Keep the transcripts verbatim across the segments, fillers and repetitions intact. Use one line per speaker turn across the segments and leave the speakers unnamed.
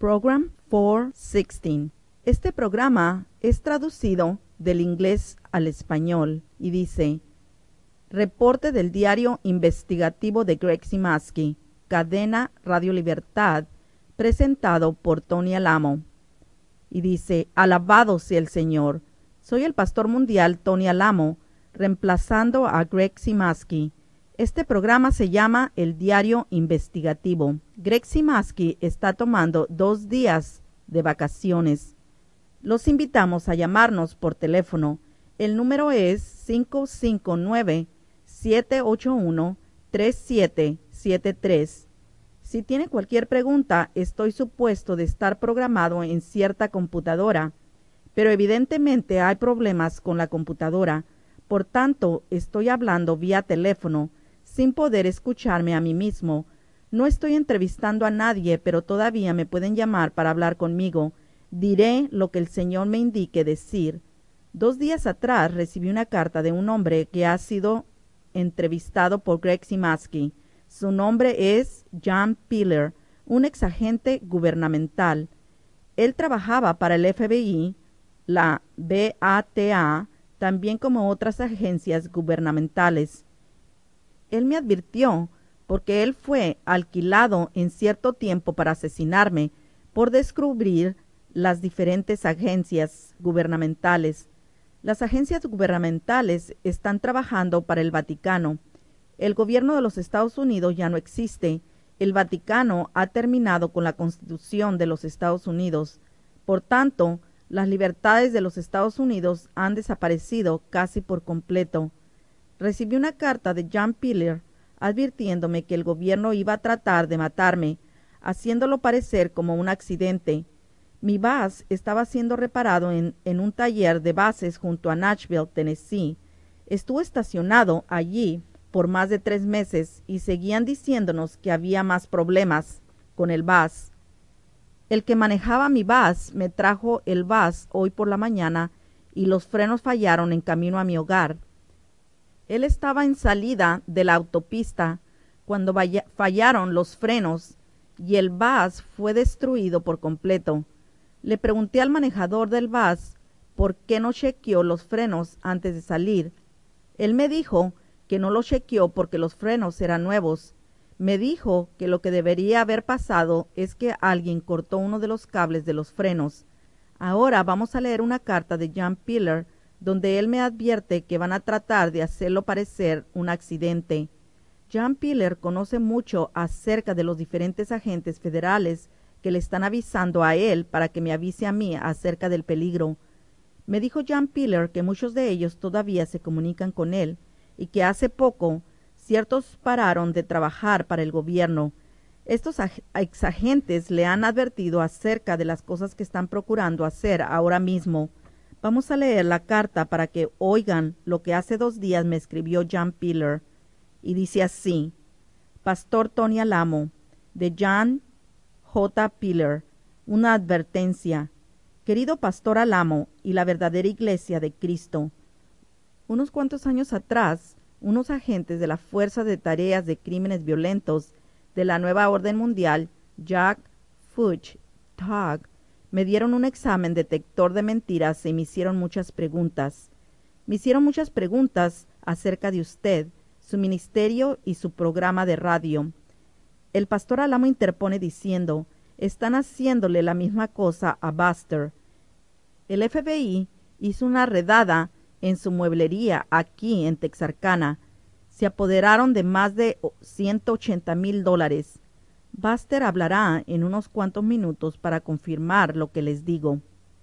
Program cuatrocientos dieciséis. Este programa es traducido del inglés al español y dice: Reporte del diario investigativo de Greg Simaski, cadena Radio Libertad, presentado por Tony Alamo. Y dice: Alabado sea el Señor. Soy el pastor mundial Tony Alamo, reemplazando a Greg Simaski. Este programa se llama El Diario Investigativo. Greg Simaski está tomando dos días de vacaciones. Los invitamos a llamarnos por teléfono. El número es cinco cinco nueve, siete ocho uno, tres siete siete tres. Si tiene cualquier pregunta, estoy supuesto de estar programado en cierta computadora, pero evidentemente hay problemas con la computadora. Por tanto, estoy hablando vía teléfono, sin poder escucharme a mí mismo. No estoy entrevistando a nadie, pero todavía me pueden llamar para hablar conmigo. Diré lo que el Señor me indique decir. Dos días atrás recibí una carta de un hombre que ha sido entrevistado por Greg Simaski. Su nombre es John Piller, un exagente gubernamental. Él trabajaba para el F B I, la B A T A, también como otras agencias gubernamentales. Él me advirtió, porque él fue alquilado en cierto tiempo para asesinarme, por descubrir las diferentes agencias gubernamentales. Las agencias gubernamentales están trabajando para el Vaticano. El gobierno de los Estados Unidos ya no existe. El Vaticano ha terminado con la Constitución de los Estados Unidos. Por tanto, las libertades de los Estados Unidos han desaparecido casi por completo. Recibí una carta de John Piller advirtiéndome que el gobierno iba a tratar de matarme, haciéndolo parecer como un accidente. Mi bus estaba siendo reparado en, en un taller de buses junto a Nashville, Tennessee. Estuvo estacionado allí por más de tres meses y seguían diciéndonos que había más problemas con el bus. El que manejaba mi bus me trajo el bus hoy por la mañana y los frenos fallaron en camino a mi hogar. Él estaba en salida de la autopista cuando fallaron los frenos y el bus fue destruido por completo. Le pregunté al manejador del bus por qué no chequeó los frenos antes de salir. Él me dijo que no los chequeó porque los frenos eran nuevos. Me dijo que lo que debería haber pasado es que alguien cortó uno de los cables de los frenos. Ahora vamos a leer una carta de John Piller donde él me advierte que van a tratar de hacerlo parecer un accidente. John Piller conoce mucho acerca de los diferentes agentes federales que le están avisando a él para que me avise a mí acerca del peligro. Me dijo John Piller que muchos de ellos todavía se comunican con él y que hace poco ciertos pararon de trabajar para el gobierno. Estos exagentes le han advertido acerca de las cosas que están procurando hacer ahora mismo. Vamos a leer la carta para que oigan lo que hace dos días me escribió John Piller. Y dice así: Pastor Tony Alamo, de John J. Piller, una advertencia. Querido Pastor Alamo y la verdadera Iglesia de Cristo, unos cuantos años atrás, unos agentes de la Fuerza de Tareas de Crímenes Violentos de la Nueva Orden Mundial, Jack Fuchs Tugg, me dieron un examen detector de mentiras y me hicieron muchas preguntas. Me hicieron muchas preguntas acerca de usted, su ministerio y su programa de radio. El pastor Alamo interpone diciendo: están haciéndole la misma cosa a Buster. El F B I hizo una redada en su mueblería aquí en Texarkana. Se apoderaron de más de ciento ochenta mil dólares. Buster hablará en unos cuantos minutos para confirmar lo que les digo.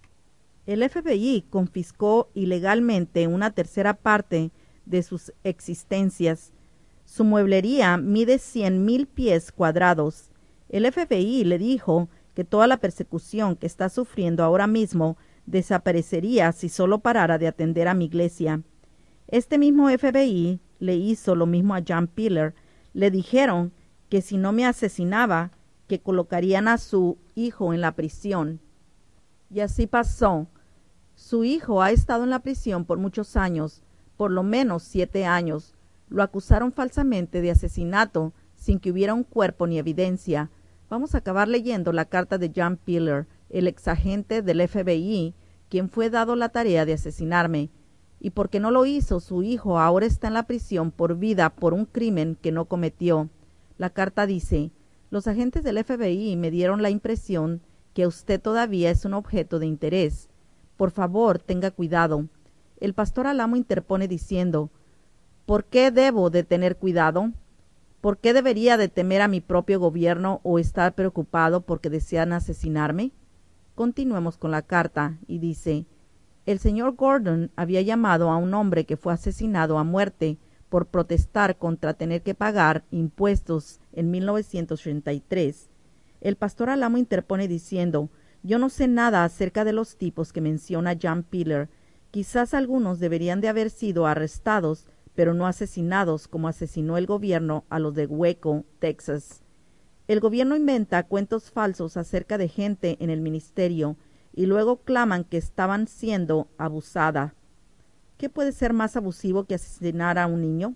El F B I confiscó ilegalmente una tercera parte de sus existencias. Su mueblería mide cien mil pies cuadrados. El F B I le dijo que toda la persecución que está sufriendo ahora mismo desaparecería si solo parara de atender a mi iglesia. Este mismo F B I le hizo lo mismo a John Piller. Le dijeron que si no me asesinaba, que colocarían a su hijo en la prisión. Y así pasó. Su hijo ha estado en la prisión por muchos años, por lo menos siete años. Lo acusaron falsamente de asesinato sin que hubiera un cuerpo ni evidencia. Vamos a acabar leyendo la carta de John Peeler, el exagente del F B I, quien fue dado la tarea de asesinarme, y porque no lo hizo, su hijo ahora está en la prisión por vida por un crimen que no cometió. La carta dice: los agentes del F B I me dieron la impresión que usted todavía es un objeto de interés. Por favor, tenga cuidado. El pastor Alamo interpone diciendo: ¿por qué debo de tener cuidado? ¿Por qué debería de temer a mi propio gobierno o estar preocupado porque desean asesinarme? Continuemos con la carta, y dice: el señor Gordon había llamado a un hombre que fue asesinado a muerte por protestar contra tener que pagar impuestos en mil novecientos treinta y tres. El pastor Alamo interpone diciendo: yo no sé nada acerca de los tipos que menciona John Peeler. Quizás algunos deberían de haber sido arrestados, pero no asesinados como asesinó el gobierno a los de Waco, Texas. El gobierno inventa cuentos falsos acerca de gente en el ministerio y luego claman que estaban siendo abusada. ¿Qué puede ser más abusivo que asesinar a un niño?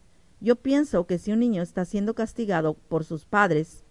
Yo pienso que si un niño está siendo castigado por sus padres,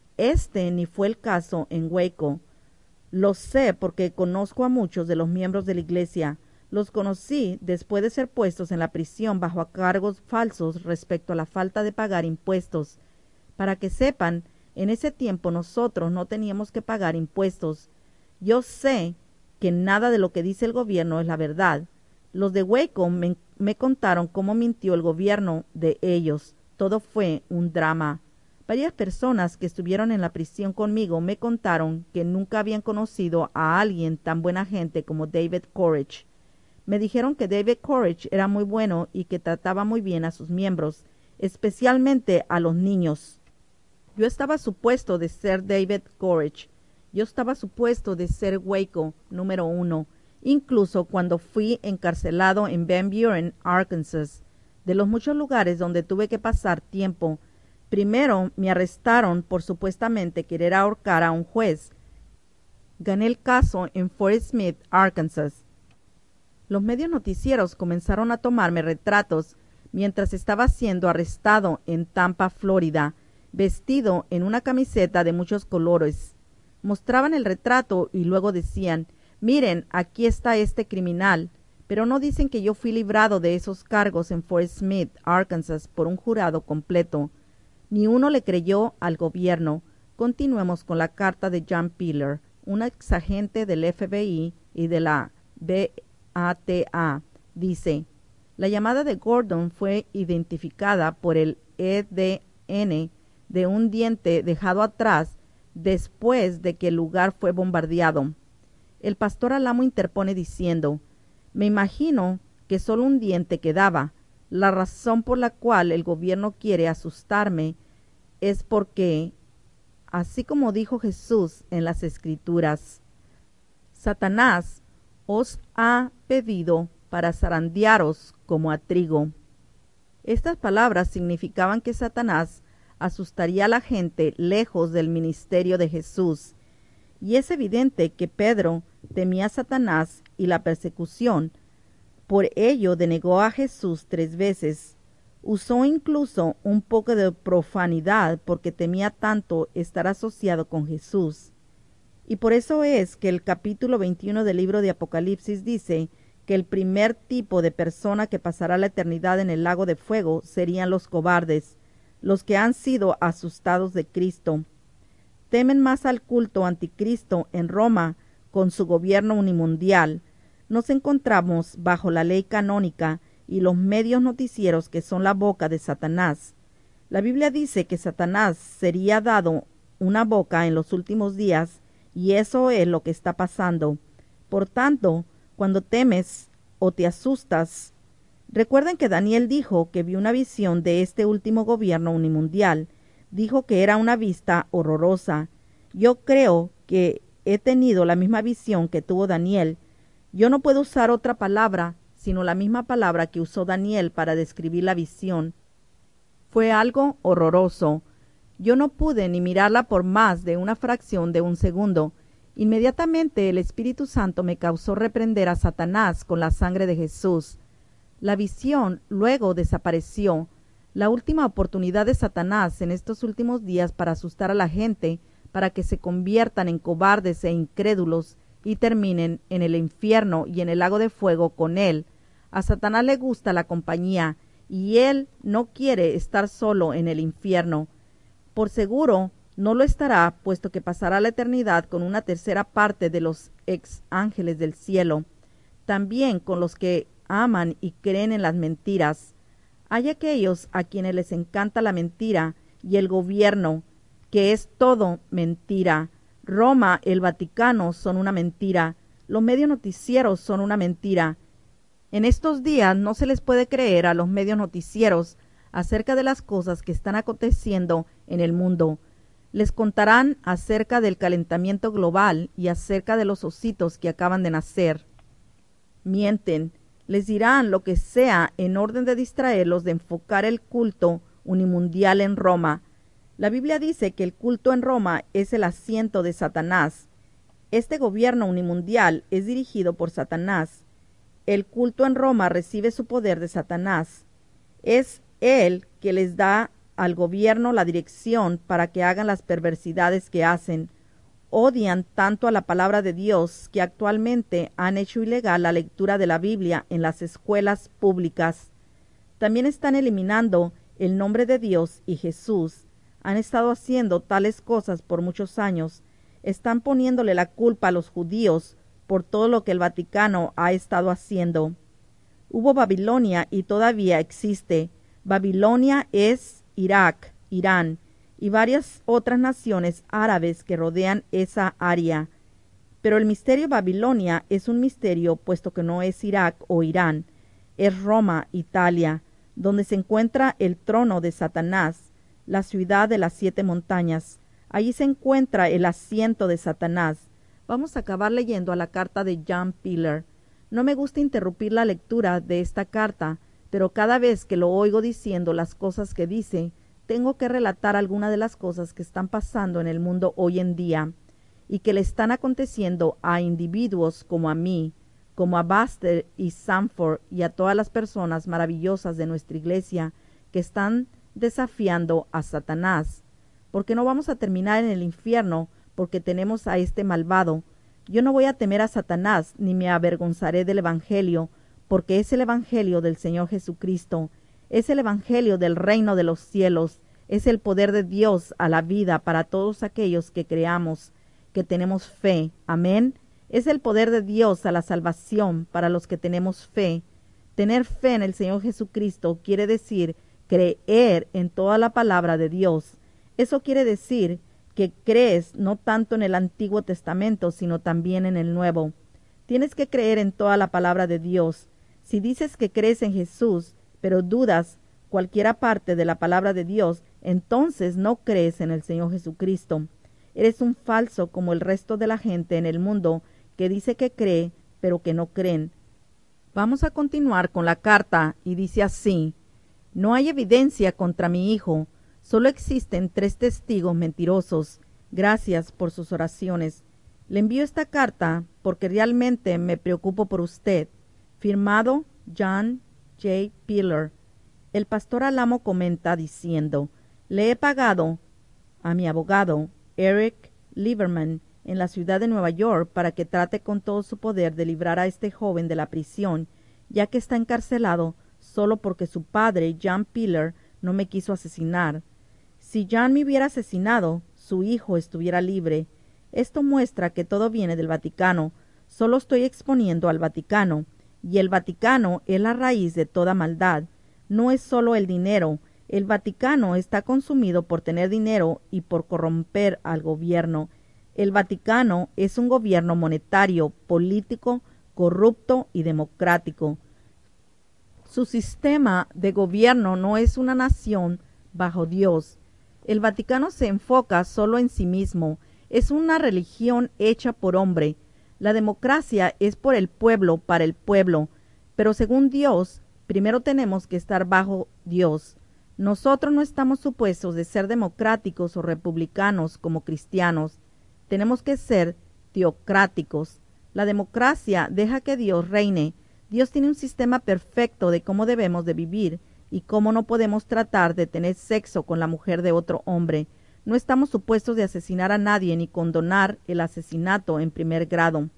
este ni fue el caso en Waco. Lo sé porque conozco a muchos de los miembros de la iglesia. Los conocí después de ser puestos en la prisión bajo cargos falsos respecto a la falta de pagar impuestos. Para que sepan, en ese tiempo nosotros no teníamos que pagar impuestos. Yo sé que nada de lo que dice el gobierno es la verdad. Los de Waco me, me contaron cómo mintió el gobierno de ellos. Todo fue un drama. Varias personas que estuvieron en la prisión conmigo me contaron que nunca habían conocido a alguien tan buena gente como David Courage. Me dijeron que David Courage era muy bueno y que trataba muy bien a sus miembros, especialmente a los niños. Yo estaba supuesto de ser David Courage. Yo estaba supuesto de ser Waco número uno, incluso cuando fui encarcelado en Van Buren, Arkansas. De los muchos lugares donde tuve que pasar tiempo, primero me arrestaron por supuestamente querer ahorcar a un juez. Gané el caso en Fort Smith, Arkansas. Los medios noticieros comenzaron a tomarme retratos mientras estaba siendo arrestado en Tampa, Florida, vestido en una camiseta de muchos colores. Mostraban el retrato y luego decían: miren, aquí está este criminal, pero no dicen que yo fui librado de esos cargos en Fort Smith, Arkansas, por un jurado completo. Ni uno le creyó al gobierno. Continuemos con la carta de John Peeler, un exagente del F B I y de la B A T A. Dice: la llamada de Gordon fue identificada por el E D N de un diente dejado atrás después de que el lugar fue bombardeado. El pastor Alamo interpone diciendo: me imagino que solo un diente quedaba. La razón por la cual el gobierno quiere asustarme es porque, así como dijo Jesús en las Escrituras, Satanás os ha pedido para zarandearos como a trigo. Estas palabras significaban que Satanás asustaría a la gente lejos del ministerio de Jesús. Y es evidente que Pedro temía a Satanás y la persecución. Por ello denegó a Jesús tres veces. Usó incluso un poco de profanidad porque temía tanto estar asociado con Jesús. Y por eso es que el capítulo veintiuno del libro de Apocalipsis dice que el primer tipo de persona que pasará la eternidad en el lago de fuego serían los cobardes, los que han sido asustados de Cristo. Temen más al culto anticristo en Roma con su gobierno unimundial. Nos encontramos bajo la ley canónica y los medios noticieros que son la boca de Satanás. La Biblia dice que Satanás sería dado una boca en los últimos días, y eso es lo que está pasando. Por tanto, cuando temes o te asustas, recuerden que Daniel dijo que vio una visión de este último gobierno unimundial. Dijo que era una vista horrorosa. Yo creo que he tenido la misma visión que tuvo Daniel. Yo no puedo usar otra palabra, sino la misma palabra que usó Daniel para describir la visión. Fue algo horroroso. Yo no pude ni mirarla por más de una fracción de un segundo. Inmediatamente el Espíritu Santo me causó reprender a Satanás con la sangre de Jesús. La visión luego desapareció. La última oportunidad de Satanás en estos últimos días para asustar a la gente para que se conviertan en cobardes e incrédulos y terminen en el infierno y en el lago de fuego con él. A Satanás le gusta la compañía, y él no quiere estar solo en el infierno. Por seguro no lo estará, puesto que pasará la eternidad con una tercera parte de los ex ángeles del cielo, también con los que aman y creen en las mentiras. Hay aquellos a quienes les encanta la mentira y el gobierno, que es todo mentira. Roma, el Vaticano son una mentira. Los medios noticieros son una mentira. En estos días no se les puede creer a los medios noticieros acerca de las cosas que están aconteciendo en el mundo. Les contarán acerca del calentamiento global y acerca de los ositos que acaban de nacer. Mienten, les dirán lo que sea en orden de distraerlos de enfocar el culto unimundial en Roma. La Biblia dice que el culto en Roma es el asiento de Satanás. Este gobierno unimundial es dirigido por Satanás. El culto en Roma recibe su poder de Satanás. Es él que les da al gobierno la dirección para que hagan las perversidades que hacen. Odian tanto a la palabra de Dios que actualmente han hecho ilegal la lectura de la Biblia en las escuelas públicas. También están eliminando el nombre de Dios y Jesús. Han estado haciendo tales cosas por muchos años. Están poniéndole la culpa a los judíos por todo lo que el Vaticano ha estado haciendo. Hubo Babilonia y todavía existe. Babilonia es Irak, Irán y varias otras naciones árabes que rodean esa área. Pero el misterio Babilonia es un misterio, puesto que no es Irak o Irán, es Roma, Italia, donde se encuentra el trono de Satanás, la ciudad de las siete montañas. Allí se encuentra el asiento de Satanás. Vamos a acabar leyendo a la carta de John Pilar. No me gusta interrumpir la lectura de esta carta, pero cada vez que lo oigo diciendo las cosas que dice, tengo que relatar algunas de las cosas que están pasando en el mundo hoy en día y que le están aconteciendo a individuos como a mí, como a Buster y Sanford y a todas las personas maravillosas de nuestra iglesia que están desafiando a Satanás. Porque no vamos a terminar en el infierno porque tenemos a este malvado. Yo no voy a temer a Satanás ni me avergonzaré del Evangelio, porque es el Evangelio del Señor Jesucristo, es el Evangelio del reino de los cielos, es el poder de Dios a la vida para todos aquellos que creamos, que tenemos fe. Amén. Es el poder de Dios a la salvación para los que tenemos fe. Tener fe en el Señor Jesucristo quiere decir creer en toda la palabra de Dios. Eso quiere decir que crees no tanto en el Antiguo Testamento, sino también en el Nuevo. Tienes que creer en toda la palabra de Dios. Si dices que crees en Jesús, pero dudas cualquiera parte de la palabra de Dios, entonces no crees en el Señor Jesucristo. Eres un falso como el resto de la gente en el mundo que dice que cree, pero que no creen. Vamos a continuar con la carta y dice así: no hay evidencia contra mi hijo. Solo existen tres testigos mentirosos. Gracias por sus oraciones. Le envío esta carta porque realmente me preocupo por usted. Firmado John J. Pilar. El pastor Alamo comenta diciendo: le he pagado a mi abogado, Eric Lieberman, en la ciudad de Nueva York para que trate con todo su poder de librar a este joven de la prisión, ya que está encarcelado solo porque su padre, John Pilar, no me quiso asesinar. Si John me hubiera asesinado, su hijo estuviera libre. Esto muestra que todo viene del Vaticano. Solo estoy exponiendo al Vaticano, y el Vaticano es la raíz de toda maldad. No es solo el dinero. El Vaticano está consumido por tener dinero y por corromper al gobierno. El Vaticano es un gobierno monetario, político, corrupto y democrático. Su sistema de gobierno no es una nación bajo Dios. El Vaticano se enfoca solo en sí mismo. Es una religión hecha por hombre. La democracia es por el pueblo, para el pueblo. Pero según Dios, primero tenemos que estar bajo Dios. Nosotros no estamos supuestos de ser democráticos o republicanos como cristianos. Tenemos que ser teocráticos. La democracia deja que Dios reine. Dios tiene un sistema perfecto de cómo debemos de vivir y cómo no podemos tratar de tener sexo con la mujer de otro hombre. No estamos supuestos de asesinar a nadie ni condonar el asesinato en primer grado.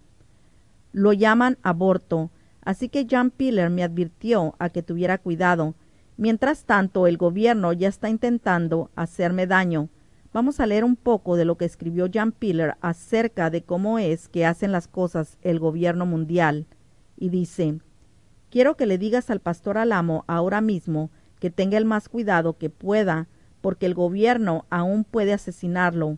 Lo llaman aborto, así que John Piller me advirtió a que tuviera cuidado. Mientras tanto, el gobierno ya está intentando hacerme daño. Vamos a leer un poco de lo que escribió John Piller acerca de cómo es que hacen las cosas el gobierno mundial. Y dice: quiero que le digas al pastor Alamo ahora mismo que tenga el más cuidado que pueda, porque el gobierno aún puede asesinarlo.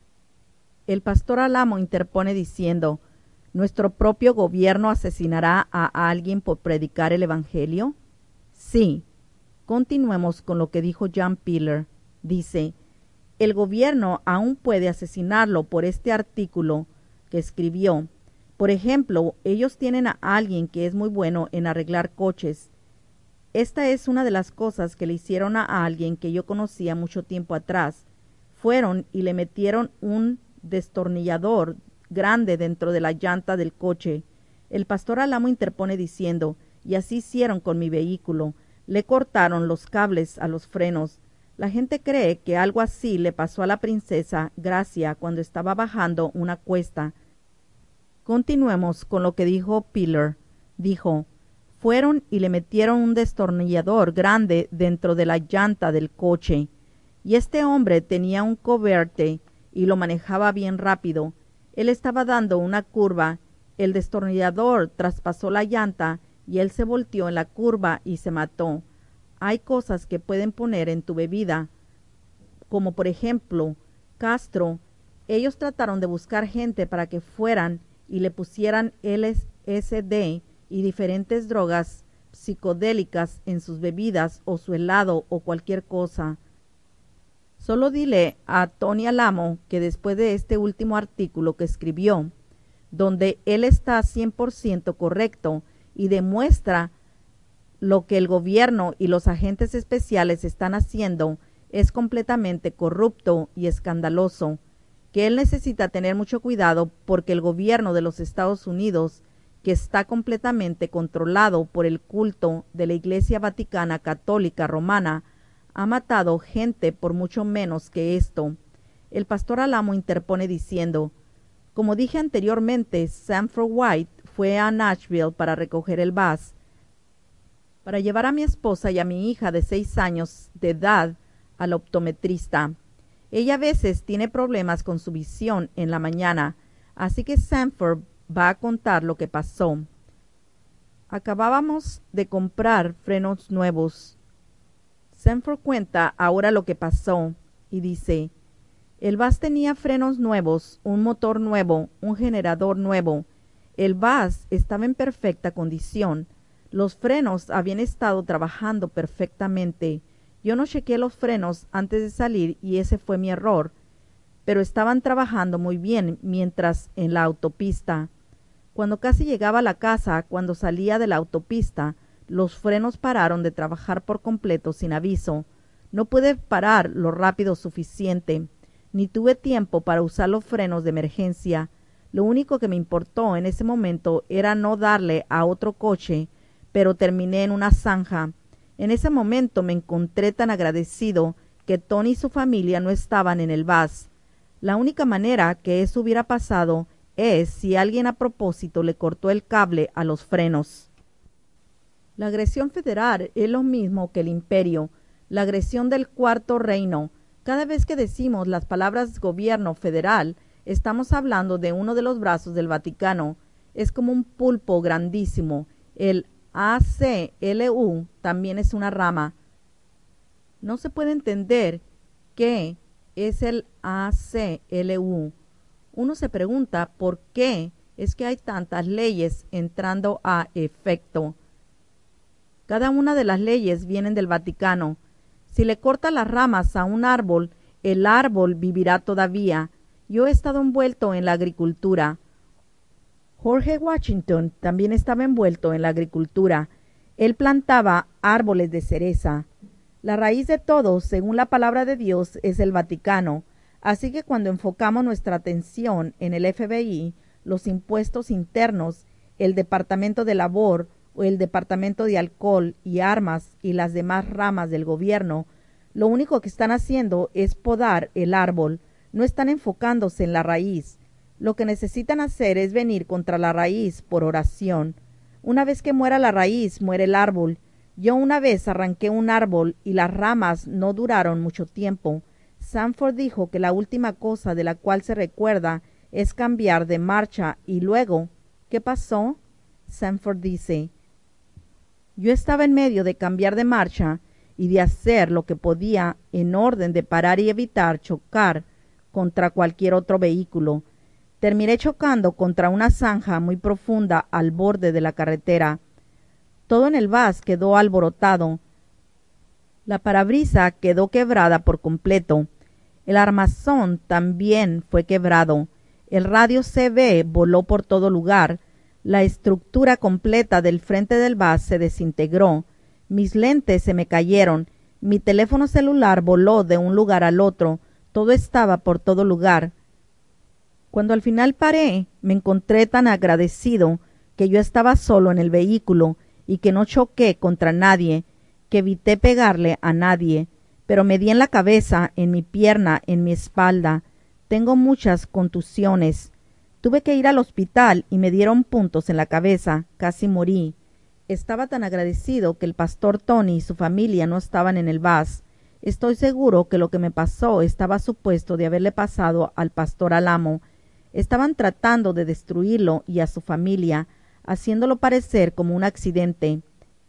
El pastor Alamo interpone diciendo: ¿nuestro propio gobierno asesinará a alguien por predicar el evangelio? Sí. Continuemos con lo que dijo John Piller. Dice: el gobierno aún puede asesinarlo por este artículo que escribió. Por ejemplo, ellos tienen a alguien que es muy bueno en arreglar coches. Esta es una de las cosas que le hicieron a alguien que yo conocía mucho tiempo atrás. Fueron y le metieron un destornillador grande dentro de la llanta del coche. El pastor Alamo interpone diciendo: y así hicieron con mi vehículo. Le cortaron los cables a los frenos. La gente cree que algo así le pasó a la princesa Gracia cuando estaba bajando una cuesta. Continuemos con lo que dijo Piller. Dijo: fueron y le metieron un destornillador grande dentro de la llanta del coche. Y este hombre tenía un coverte y lo manejaba bien rápido. Él estaba dando una curva, el destornillador traspasó la llanta y él se volteó en la curva y se mató. Hay cosas que pueden poner en tu bebida, como por ejemplo, Castro. Ellos trataron de buscar gente para que fueran y le pusieran L S D y diferentes drogas psicodélicas en sus bebidas o su helado o cualquier cosa. Solo dile a Tony Alamo que después de este último artículo que escribió, donde él está cien por ciento correcto y demuestra lo que el gobierno y los agentes especiales están haciendo es completamente corrupto y escandaloso, que él necesita tener mucho cuidado porque el gobierno de los Estados Unidos, que está completamente controlado por el culto de la Iglesia Vaticana Católica Romana, ha matado gente por mucho menos que esto. El pastor Alamo interpone diciendo: como dije anteriormente, Sanford White fue a Nashville para recoger el bus, para llevar a mi esposa y a mi hija de seis años de edad al optometrista. Ella a veces tiene problemas con su visión en la mañana, así que Sanford va a contar lo que pasó. Acabábamos de comprar frenos nuevos. Sanford cuenta ahora lo que pasó y dice: el bus tenía frenos nuevos, un motor nuevo, un generador nuevo. El bus estaba en perfecta condición. Los frenos habían estado trabajando perfectamente. Yo no chequeé los frenos antes de salir y ese fue mi error, pero estaban trabajando muy bien mientras en la autopista. Cuando casi llegaba a la casa, cuando salía de la autopista, los frenos pararon de trabajar por completo sin aviso. No pude parar lo rápido suficiente, ni tuve tiempo para usar los frenos de emergencia. Lo único que me importó en ese momento era no darle a otro coche, pero terminé en una zanja. En ese momento me encontré tan agradecido que Tony y su familia no estaban en el bus. La única manera que eso hubiera pasado es si alguien a propósito le cortó el cable a los frenos. La agresión federal es lo mismo que el imperio, la agresión del cuarto reino. Cada vez que decimos las palabras gobierno federal, estamos hablando de uno de los brazos del Vaticano. Es como un pulpo grandísimo. El A C L U también es una rama. No se puede entender qué es el A C L U. Uno se pregunta por qué es que hay tantas leyes entrando a efecto. Cada una de las leyes vienen del Vaticano. Si le corta las ramas a un árbol, el árbol vivirá todavía. Yo he estado envuelto en la agricultura. Jorge Washington también estaba envuelto en la agricultura. Él plantaba árboles de cereza. La raíz de todo, según la palabra de Dios, es el Vaticano. Así que cuando enfocamos nuestra atención en el F B I, los impuestos internos, el Departamento de Labor o el Departamento de Alcohol y Armas y las demás ramas del gobierno, Lo único que están haciendo es podar el árbol, no están enfocándose en la raíz. Lo que necesitan hacer es venir contra la raíz por oración. Una vez que muera la raíz, muere el árbol. Yo una vez arranqué un árbol y las ramas no duraron mucho tiempo. Sanford dijo que la última cosa de la cual se recuerda es cambiar de marcha y luego, ¿qué pasó? Sanford dice, yo estaba en medio de cambiar de marcha y de hacer lo que podía en orden de parar y evitar chocar contra cualquier otro vehículo. Terminé chocando contra una zanja muy profunda al borde de la carretera. Todo en el bus quedó alborotado. La parabrisa quedó quebrada por completo. El armazón también fue quebrado. El radio C B voló por todo lugar. La estructura completa del frente del bus se desintegró. Mis lentes se me cayeron. Mi teléfono celular voló de un lugar al otro. Todo estaba por todo lugar. Cuando al final paré, me encontré tan agradecido que yo estaba solo en el vehículo y que no choqué contra nadie, que evité pegarle a nadie, pero me di en la cabeza, en mi pierna, en mi espalda. Tengo muchas contusiones. Tuve que ir al hospital y me dieron puntos en la cabeza. Casi morí. Estaba tan agradecido que el pastor Tony y su familia no estaban en el bus. Estoy seguro que lo que me pasó estaba supuesto de haberle pasado al pastor Alamo. Estaban tratando de destruirlo y a su familia, haciéndolo parecer como un accidente.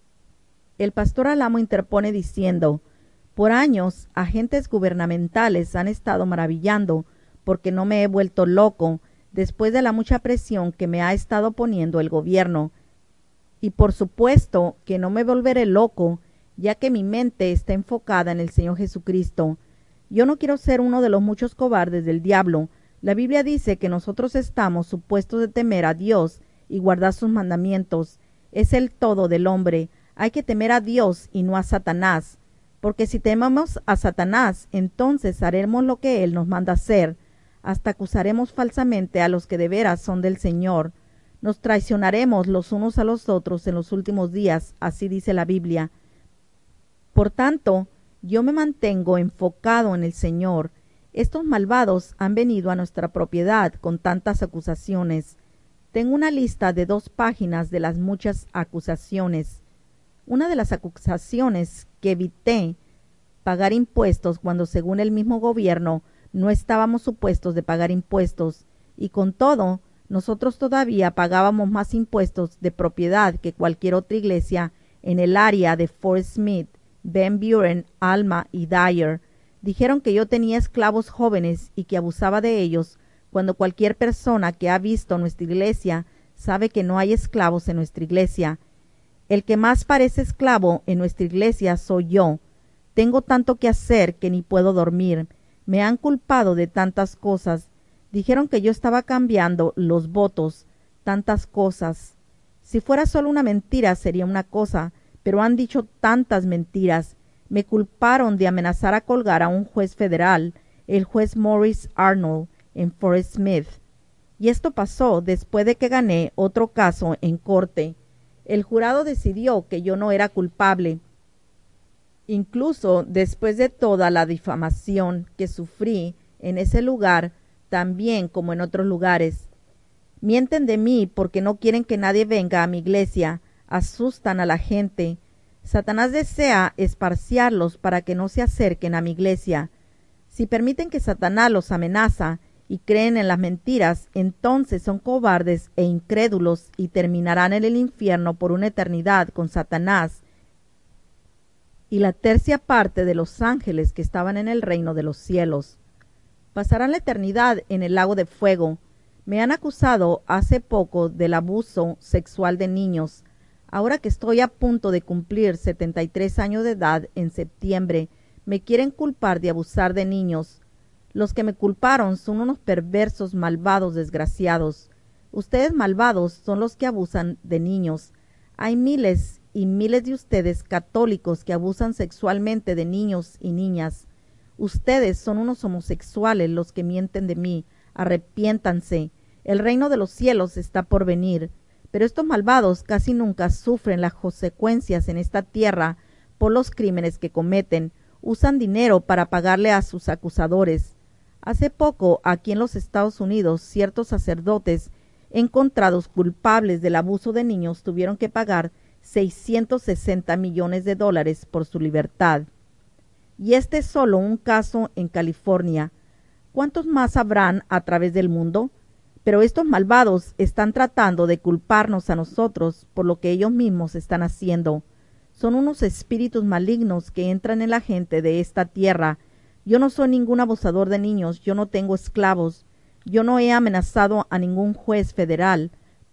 El pastor Alamo interpone diciendo, por años, agentes gubernamentales han estado maravillando porque no me he vuelto loco después de la mucha presión que me ha estado poniendo el gobierno. Y por supuesto que no me volveré loco, ya que mi mente está enfocada en el Señor Jesucristo. Yo no quiero ser uno de los muchos cobardes del diablo. La Biblia dice que nosotros estamos supuestos de temer a Dios y guardar sus mandamientos. Es el todo del hombre. Hay que temer a Dios y no a Satanás, porque si tememos a Satanás, entonces haremos lo que él nos manda hacer, hasta acusaremos falsamente a los que de veras son del Señor. Nos traicionaremos los unos a los otros en los últimos días, así dice la Biblia. Por tanto, yo me mantengo enfocado en el Señor. Estos malvados han venido a nuestra propiedad con tantas acusaciones. Tengo una lista de dos páginas de las muchas acusaciones. Una de las acusaciones que evité pagar impuestos cuando según el mismo gobierno no estábamos supuestos de pagar impuestos, y con todo, nosotros todavía pagábamos más impuestos de propiedad que cualquier otra iglesia en el área de Fort Smith, Ben Buren, Alma y Dyer. Dijeron que yo tenía esclavos jóvenes y que abusaba de ellos, cuando cualquier persona que ha visto nuestra iglesia sabe que no hay esclavos en nuestra iglesia. El que más parece esclavo en nuestra iglesia soy yo. Tengo tanto que hacer que ni puedo dormir. Me han culpado de tantas cosas. Dijeron que yo estaba cambiando los votos, tantas cosas. Si fuera solo una mentira sería una cosa, pero han dicho tantas mentiras. Me culparon de amenazar a colgar a un juez federal, el juez Morris Arnold, en Fort Smith. Y esto pasó después de que gané otro caso en corte. El jurado decidió que yo no era culpable. Incluso después de toda la difamación que sufrí en ese lugar, también como en otros lugares. Mienten de mí porque no quieren que nadie venga a mi iglesia, asustan a la gente. Satanás desea esparciarlos para que no se acerquen a mi iglesia. Si permiten que Satanás los amenaza y creen en las mentiras, entonces son cobardes e incrédulos y terminarán en el infierno por una eternidad con Satanás y la tercia parte de los ángeles que estaban en el reino de los cielos. Pasarán la eternidad en el lago de fuego. Me han acusado hace poco del abuso sexual de niños. Ahora que estoy a punto de cumplir setenta y tres años de edad en septiembre, me quieren culpar de abusar de niños. Los que me culparon son unos perversos, malvados, desgraciados. Ustedes malvados son los que abusan de niños. Hay miles y miles de ustedes católicos que abusan sexualmente de niños y niñas. Ustedes son unos homosexuales los que mienten de mí. Arrepiéntanse. El reino de los cielos está por venir. Pero estos malvados casi nunca sufren las consecuencias en esta tierra por los crímenes que cometen. usan dinero para pagarle a sus acusadores. Hace poco, aquí en los Estados Unidos, ciertos sacerdotes encontrados culpables del abuso de niños tuvieron que pagar seiscientos sesenta millones de dólares por su libertad. Y este es solo un caso en California. ¿Cuántos más habrán a través del mundo? Pero estos malvados están tratando de culparnos a nosotros por lo que ellos mismos están haciendo. Son unos espíritus malignos que entran en la gente de esta tierra. Yo no soy ningún abusador de niños, yo no tengo esclavos, yo no he amenazado a ningún juez federal.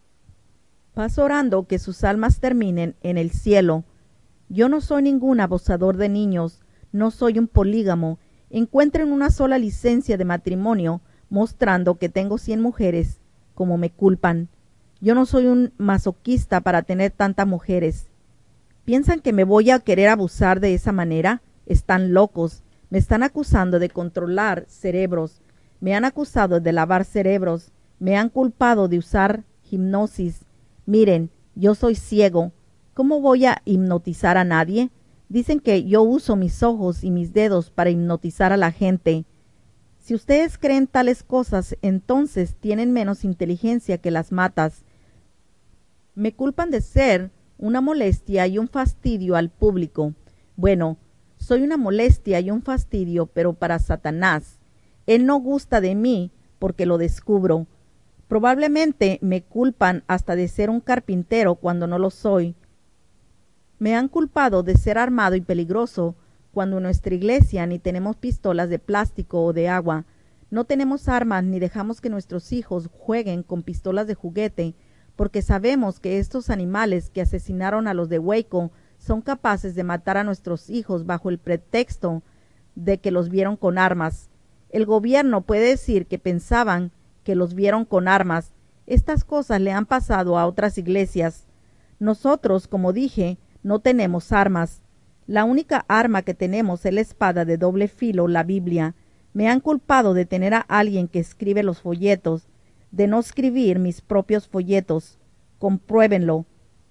Paso orando que sus almas terminen en el cielo. Yo no soy ningún abusador de niños, no soy un polígamo. Encuentren una sola licencia de matrimonio mostrando que tengo cien mujeres, como me culpan. Yo no soy un masoquista para tener tantas mujeres. ¿Piensan que me voy a querer abusar de esa manera? Están locos. Me están acusando de controlar cerebros. Me han acusado de lavar cerebros. Me han culpado de usar hipnosis. Miren, yo soy ciego. ¿Cómo voy a hipnotizar a nadie? Dicen que yo uso mis ojos y mis dedos para hipnotizar a la gente. Si ustedes creen tales cosas, entonces tienen menos inteligencia que las matas. Me culpan de ser una molestia y un fastidio al público. Bueno, soy una molestia y un fastidio, pero para Satanás. Él no gusta de mí porque lo descubro. Probablemente me culpan hasta de ser un carpintero cuando no lo soy. Me han culpado de ser armado y peligroso cuando en nuestra iglesia ni tenemos pistolas de plástico o de agua. No tenemos armas ni dejamos que nuestros hijos jueguen con pistolas de juguete porque sabemos que estos animales que asesinaron a los de Waco son capaces de matar a nuestros hijos bajo el pretexto de que los vieron con armas. El gobierno puede decir que pensaban que los vieron con armas. Estas cosas le han pasado a otras iglesias. Nosotros, como dije, no tenemos armas. La única arma que tenemos es la espada de doble filo, la Biblia. Me han culpado de tener a alguien que escribe los folletos, de no escribir mis propios folletos. Compruébenlo.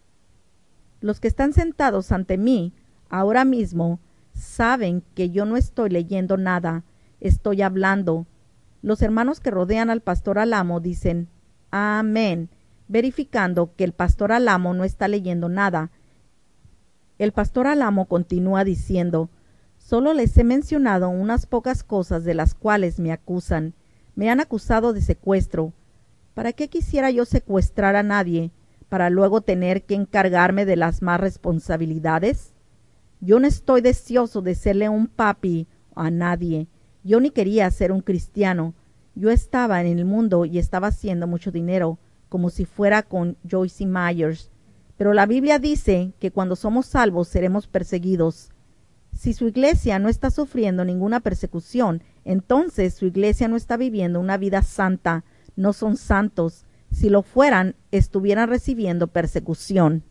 Los que están sentados ante mí ahora mismo saben que yo no estoy leyendo nada, estoy hablando. Los hermanos que rodean al pastor Alamo dicen amén, verificando que el pastor Alamo no está leyendo nada. El pastor Alamo continúa diciendo, solo les he mencionado unas pocas cosas de las cuales me acusan. Me han acusado de secuestro. ¿Para qué quisiera yo secuestrar a nadie para luego tener que encargarme de las más responsabilidades? Yo no estoy deseoso de serle un papi a nadie. Yo ni quería ser un cristiano. Yo estaba en el mundo y estaba haciendo mucho dinero, como si fuera con Joyce Myers. Pero la Biblia dice que cuando somos salvos seremos perseguidos. Si su iglesia no está sufriendo ninguna persecución, entonces su iglesia no está viviendo una vida santa. No son santos. Si lo fueran, estuvieran recibiendo persecución.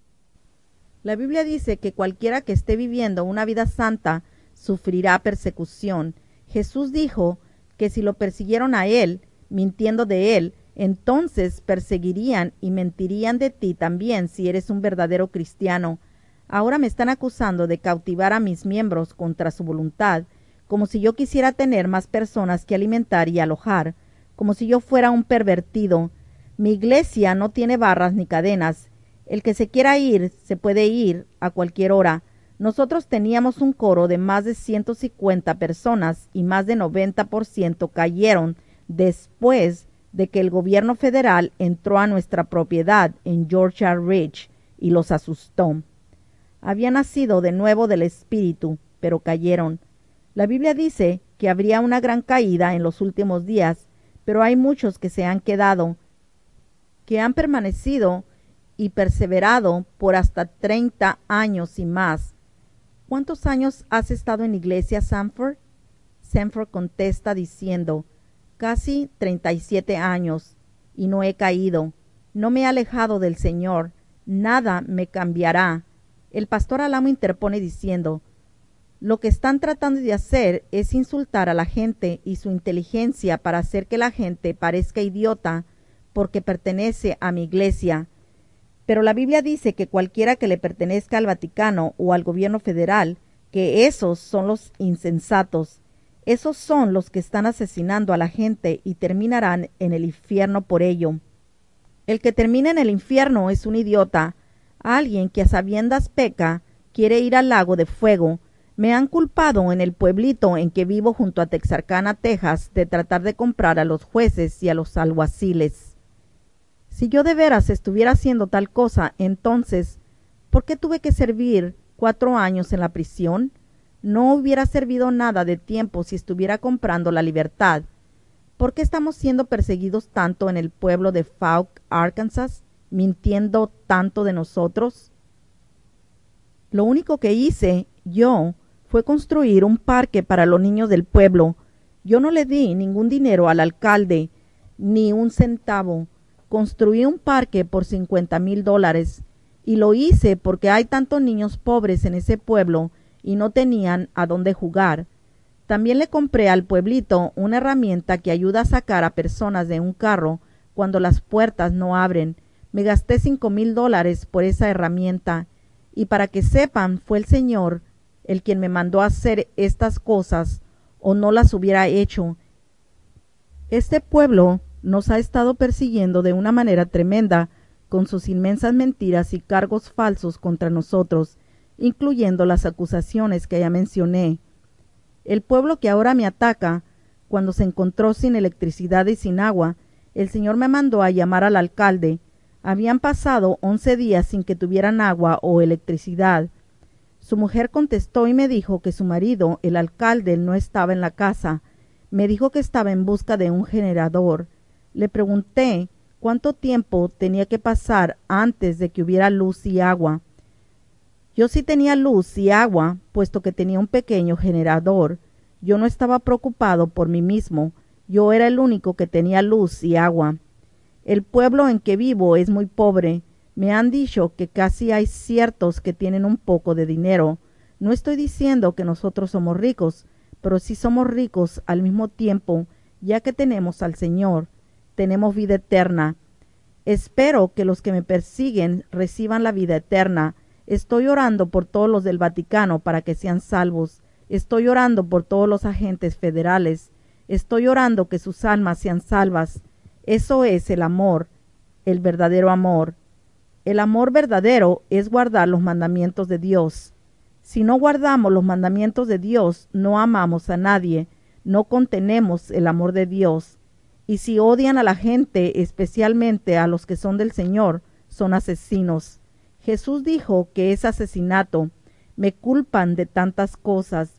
La Biblia dice que cualquiera que esté viviendo una vida santa sufrirá persecución. Jesús dijo que si lo persiguieron a él, mintiendo de él, entonces perseguirían y mentirían de ti también si eres un verdadero cristiano. Ahora me están acusando de cautivar a mis miembros contra su voluntad, como si yo quisiera tener más personas que alimentar y alojar, como si yo fuera un pervertido. Mi iglesia no tiene barras ni cadenas. El que se quiera ir, se puede ir a cualquier hora. Nosotros teníamos un coro de más de ciento cincuenta personas y más de noventa por ciento cayeron después de que el gobierno federal entró a nuestra propiedad en Georgia Ridge y los asustó. Habían nacido de nuevo del Espíritu, pero cayeron. La Biblia dice que habría una gran caída en los últimos días, pero hay muchos que se han quedado, que han permanecido y perseverado por hasta treinta años y más. ¿Cuántos años has estado en iglesia, Sanford? Sanford contesta diciendo, casi treinta y siete años, y no he caído. No me he alejado del Señor. Nada me cambiará. El pastor Alamo interpone diciendo, lo que están tratando de hacer es insultar a la gente y su inteligencia para hacer que la gente parezca idiota porque pertenece a mi iglesia. Pero la Biblia dice que cualquiera que le pertenezca al Vaticano o al gobierno federal que esos son los insensatos. Esos son los que están asesinando a la gente y terminarán en el infierno por ello. El que termina en el infierno es un idiota, alguien que a sabiendas peca, quiere ir al lago de fuego. Me han culpado en el pueblito en que vivo junto a Texarkana, Texas, de tratar de comprar a los jueces y a los alguaciles. Si yo de veras estuviera haciendo tal cosa, entonces, ¿por qué tuve que servir cuatro años en la prisión? No hubiera servido nada de tiempo si estuviera comprando la libertad. ¿Por qué estamos siendo perseguidos tanto en el pueblo de Fouke, Arkansas, mintiendo tanto de nosotros? Lo único que hice yo fue construir un parque para los niños del pueblo. Yo no le di ningún dinero al alcalde, ni un centavo. Construí un parque por cincuenta mil dólares, y lo hice porque hay tantos niños pobres en ese pueblo y no tenían a dónde jugar. También le compré al pueblito una herramienta que ayuda a sacar a personas de un carro cuando las puertas no abren. Me gasté cinco mil dólares por esa herramienta, y para que sepan, fue el Señor el quien me mandó a hacer estas cosas, o no las hubiera hecho. Este pueblo nos ha estado persiguiendo de una manera tremenda con sus inmensas mentiras y cargos falsos contra nosotros, incluyendo las acusaciones que ya mencioné. El pueblo que ahora me ataca, cuando se encontró sin electricidad y sin agua, el Señor me mandó a llamar al alcalde. Habían pasado once días sin que tuvieran agua o electricidad. Su mujer contestó y me dijo que su marido, el alcalde, no estaba en la casa. Me dijo que estaba en busca de un generador. Le pregunté cuánto tiempo tenía que pasar antes de que hubiera luz y agua. Yo sí tenía luz y agua, puesto que tenía un pequeño generador. Yo no estaba preocupado por mí mismo. Yo era el único que tenía luz y agua. El pueblo en que vivo es muy pobre. Me han dicho que casi hay ciertos que tienen un poco de dinero. No estoy diciendo que nosotros somos ricos, pero sí somos ricos al mismo tiempo, ya que tenemos al Señor. Tenemos vida eterna. Espero que los que me persiguen reciban la vida eterna. Estoy orando por todos los del Vaticano para que sean salvos. Estoy orando por todos los agentes federales. Estoy orando que sus almas sean salvas. Eso es el amor, el verdadero amor. El amor verdadero es guardar los mandamientos de Dios. Si no guardamos los mandamientos de Dios, no amamos a nadie, no contenemos el amor de Dios. Y si odian a la gente, especialmente a los que son del Señor, son asesinos. Jesús dijo que es asesinato. Me culpan de tantas cosas.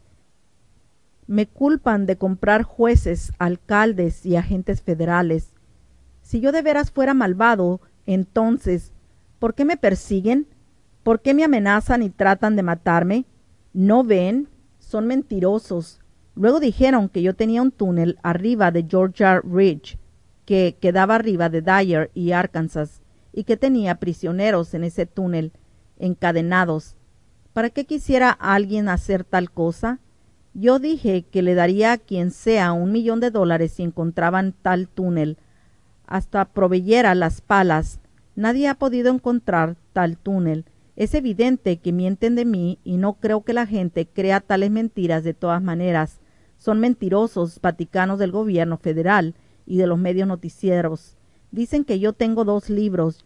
Me culpan de comprar jueces, alcaldes y agentes federales. Si yo de veras fuera malvado, entonces, ¿por qué me persiguen? ¿Por qué me amenazan y tratan de matarme? ¿No ven? Son mentirosos. Luego dijeron que yo tenía un túnel arriba de Georgia Ridge, que quedaba arriba de Dyer y Arkansas, y que tenía prisioneros en ese túnel, encadenados. ¿Para qué quisiera alguien hacer tal cosa? Yo dije que le daría a quien sea un millón de dólares si encontraban tal túnel. Hasta proveyera las palas. Nadie ha podido encontrar tal túnel. Es evidente que mienten de mí y no creo que la gente crea tales mentiras de todas maneras. Son mentirosos vaticanos del gobierno federal y de los medios noticieros. Dicen que yo tengo dos libros.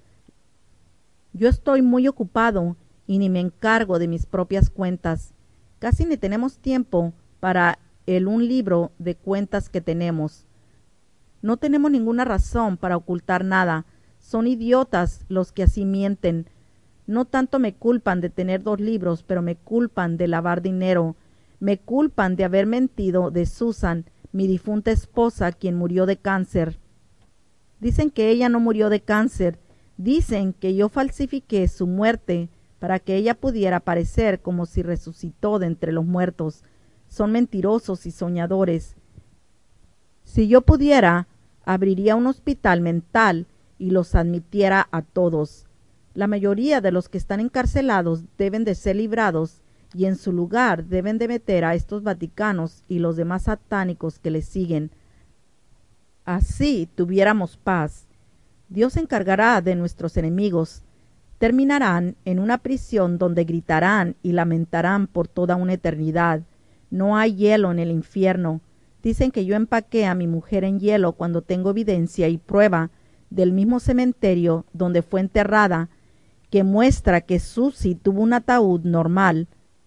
Yo estoy muy ocupado y ni me encargo de mis propias cuentas. Casi ni tenemos tiempo para el un libro de cuentas que tenemos. No tenemos ninguna razón para ocultar nada. Son idiotas los que así mienten. No tanto me culpan de tener dos libros, pero me culpan de lavar dinero. Me culpan de haber mentido de Susan, mi difunta esposa, quien murió de cáncer. Dicen que ella no murió de cáncer. Dicen que yo falsifiqué su muerte para que ella pudiera parecer como si resucitó de entre los muertos. Son mentirosos y soñadores. Si yo pudiera, abriría un hospital mental y los admitiera a todos. La mayoría de los que están encarcelados deben de ser librados y en su lugar deben de meter a estos vaticanos y los demás satánicos que les siguen. Así tuviéramos paz. Dios se encargará de nuestros enemigos. terminarán en una prisión donde gritarán y lamentarán por toda una eternidad. No hay hielo en el infierno. Dicen que yo empaqué a mi mujer en hielo cuando tengo evidencia y prueba del mismo cementerio donde fue enterrada, que muestra que Susie tuvo un ataúd normal,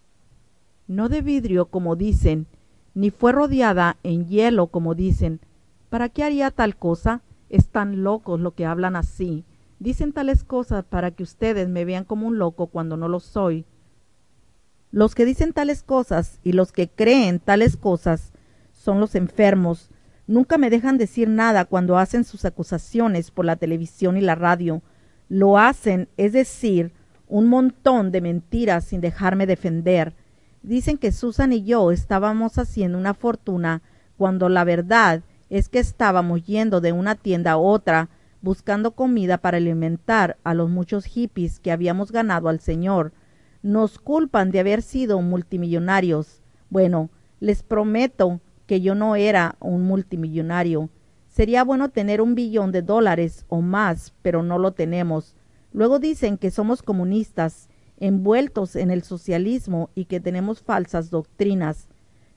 no de vidrio como dicen, ni fue rodeada en hielo como dicen. ¿Para qué haría tal cosa? Están locos los que hablan así. Dicen tales cosas para que ustedes me vean como un loco cuando no lo soy. Los que dicen tales cosas y los que creen tales cosas son los enfermos. Nunca me dejan decir nada cuando hacen sus acusaciones por la televisión y la radio. Lo hacen, es decir, un montón de mentiras sin dejarme defender. Dicen que Susan y yo estábamos haciendo una fortuna cuando la verdad es que estábamos yendo de una tienda a otra buscando comida para alimentar a los muchos hippies que habíamos ganado al Señor. Nos culpan de haber sido multimillonarios. Bueno, les prometo que yo no era un multimillonario. Sería bueno tener un billón de dólares o más, pero no lo tenemos. Luego dicen que somos comunistas, envueltos en el socialismo y que tenemos falsas doctrinas.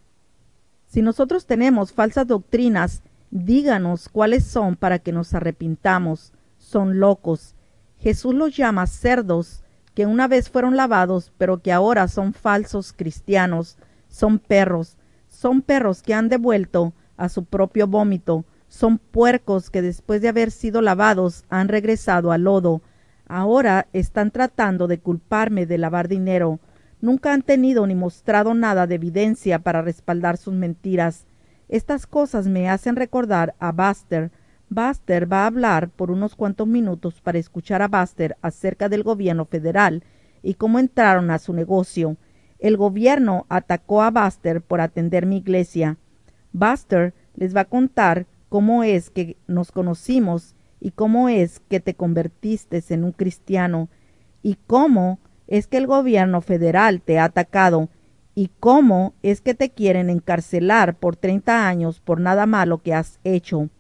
Si nosotros tenemos falsas doctrinas, díganos cuáles son para que nos arrepintamos. Son locos. Jesús los llama cerdos, que una vez fueron lavados, pero que ahora son falsos cristianos. Son perros. Son perros que han devuelto a su propio vómito. Son puercos que después de haber sido lavados han regresado al lodo. Ahora están tratando de culparme de lavar dinero. Nunca han tenido ni mostrado nada de evidencia para respaldar sus mentiras. Estas cosas me hacen recordar a Buster. Buster va a hablar por unos cuantos minutos para escuchar a Buster acerca del gobierno federal y cómo entraron a su negocio. El gobierno atacó a Buster por atender mi iglesia. Buster les va a contar cómo es que nos conocimos y cómo es que te convertiste en un cristiano y cómo es que el gobierno federal te ha atacado y cómo es que te quieren encarcelar por treinta años por nada malo que has hecho.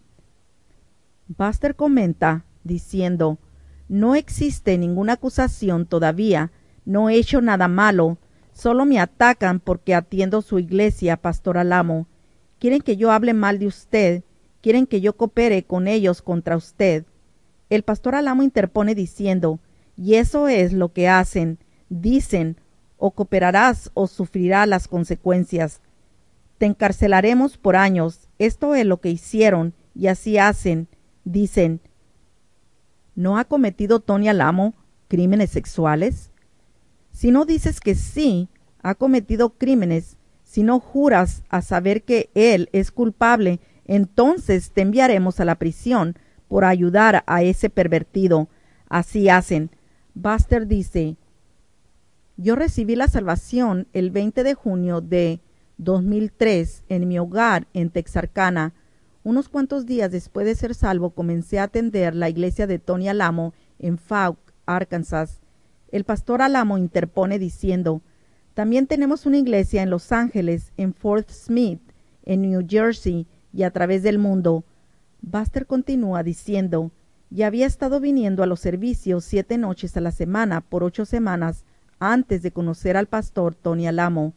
Buster comenta diciendo, no existe ninguna acusación todavía, no he hecho nada malo. Solo me atacan porque atiendo su iglesia, Pastor Alamo. Quieren que yo hable mal de usted. Quieren que yo coopere con ellos contra usted. El Pastor Alamo interpone diciendo, y eso es lo que hacen. Dicen, o cooperarás o sufrirás las consecuencias. Te encarcelaremos por años. Esto es lo que hicieron y así hacen. Dicen, ¿no ha cometido Tony Alamo crímenes sexuales? Si no dices que sí, ha cometido crímenes, si no juras a saber que él es culpable, entonces te enviaremos a la prisión por ayudar a ese pervertido. Así hacen. Buster dice, yo recibí la salvación el veinte de junio de dos mil tres en mi hogar en Texarkana. Unos cuantos días después de ser salvo comencé a atender la iglesia de Tony Alamo en Fouke, Arkansas. El pastor Alamo interpone diciendo, también tenemos una iglesia en Los Ángeles, en Fort Smith, en New Jersey y a través del mundo. Buster continúa diciendo, ya había estado viniendo a los servicios siete noches a la semana por ocho semanas antes de conocer al pastor Tony Alamo.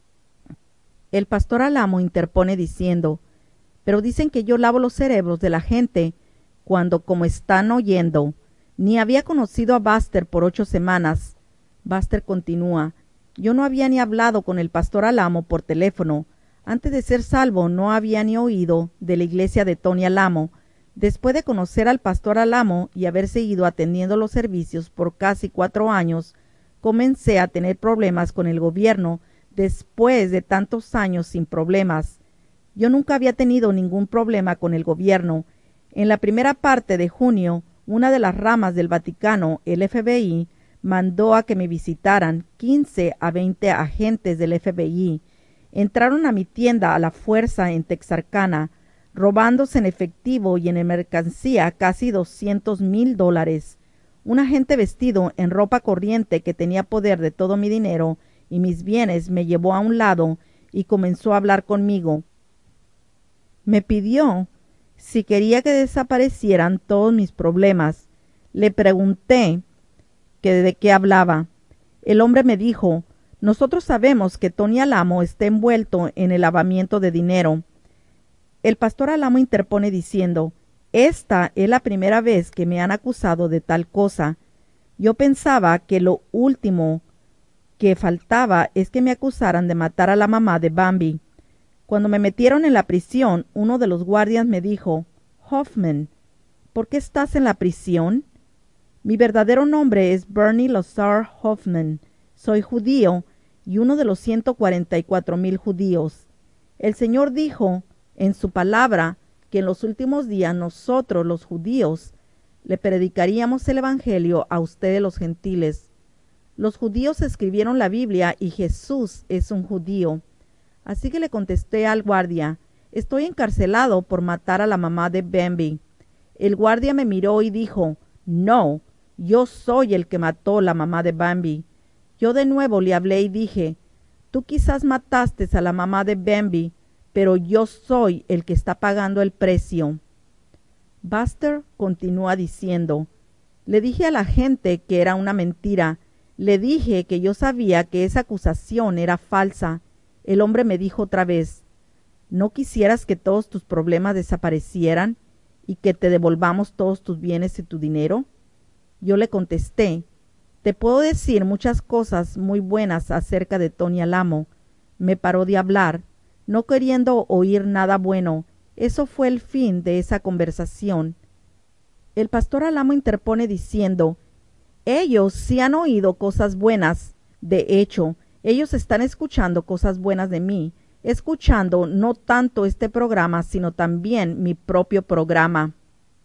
El pastor Alamo interpone diciendo, pero dicen que yo lavo los cerebros de la gente cuando, como están oyendo, ni había conocido a Buster por ocho semanas. Buster continúa, yo no había ni hablado con el pastor Alamo por teléfono. Antes de ser salvo no había ni oído de la iglesia de Tony Alamo. Después de conocer al pastor Alamo y haber seguido atendiendo los servicios por casi cuatro años, comencé a tener problemas con el gobierno después de tantos años sin problemas. Yo nunca había tenido ningún problema con el gobierno. En la primera parte de junio, una de las ramas del Vaticano, el F B I, mandó a que me visitaran quince a veinte agentes del F B I. Entraron a mi tienda a la fuerza en Texarkana, robándose en efectivo y en mercancía casi doscientos mil dólares. Un agente vestido en ropa corriente que tenía poder de todo mi dinero y mis bienes me llevó a un lado y comenzó a hablar conmigo. Me pidió si quería que desaparecieran todos mis problemas. Le pregunté que de qué hablaba. El hombre me dijo, nosotros sabemos que Tony Alamo está envuelto en el lavamiento de dinero. El pastor Alamo interpone diciendo, esta es la primera vez que me han acusado de tal cosa. Yo pensaba que lo último que faltaba es que me acusaran de matar a la mamá de Bambi. Cuando me metieron en la prisión, uno de los guardias me dijo, Hoffman, ¿por qué estás en la prisión? Mi verdadero nombre es Bernie Lazar Hoffman. Soy judío y uno de los ciento cuarenta y cuatro mil judíos. El Señor dijo en su palabra que en los últimos días nosotros, los judíos, le predicaríamos el Evangelio a ustedes los gentiles. Los judíos escribieron la Biblia y Jesús es un judío. Así que le contesté al guardia, estoy encarcelado por matar a la mamá de Bambi. El guardia me miró y dijo, no, yo soy el que mató la mamá de Bambi. Yo de nuevo le hablé y dije, tú quizás mataste a la mamá de Bambi, pero yo soy el que está pagando el precio. Buster continúa diciendo, le dije a la gente que era una mentira, le dije que yo sabía que esa acusación era falsa. El hombre me dijo otra vez, ¿no quisieras que todos tus problemas desaparecieran y que te devolvamos todos tus bienes y tu dinero? Yo le contesté, te puedo decir muchas cosas muy buenas acerca de Tony Alamo. Me paró de hablar, no queriendo oír nada bueno. Eso fue el fin de esa conversación. El pastor Alamo interpone diciendo, ellos sí han oído cosas buenas. De hecho, ellos están escuchando cosas buenas de mí, escuchando no tanto este programa, sino también mi propio programa.